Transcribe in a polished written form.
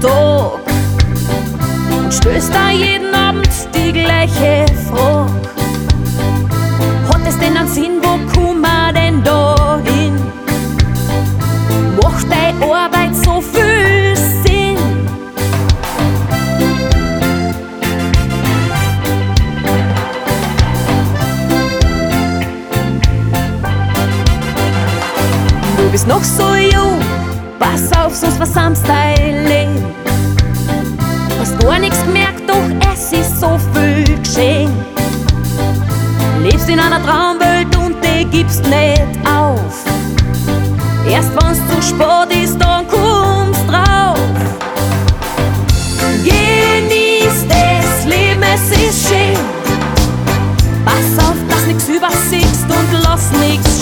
Tag und stößt da jeden Abend die gleiche Frage. Hat es denn einen Sinn, wo kommen wir denn da hin? Macht deine Arbeit so viel Sinn? Du bist noch so jung, pass auf, sonst versammst dein Leben. Hast gar nichts gemerkt, doch es ist so viel geschehen. Lebst in einer Traumwelt und die gibst nicht auf. Erst wenn's zu spät ist, dann kommst drauf. Genieß das Leben, es ist schön. Pass auf, dass nix übersiehst und lass nix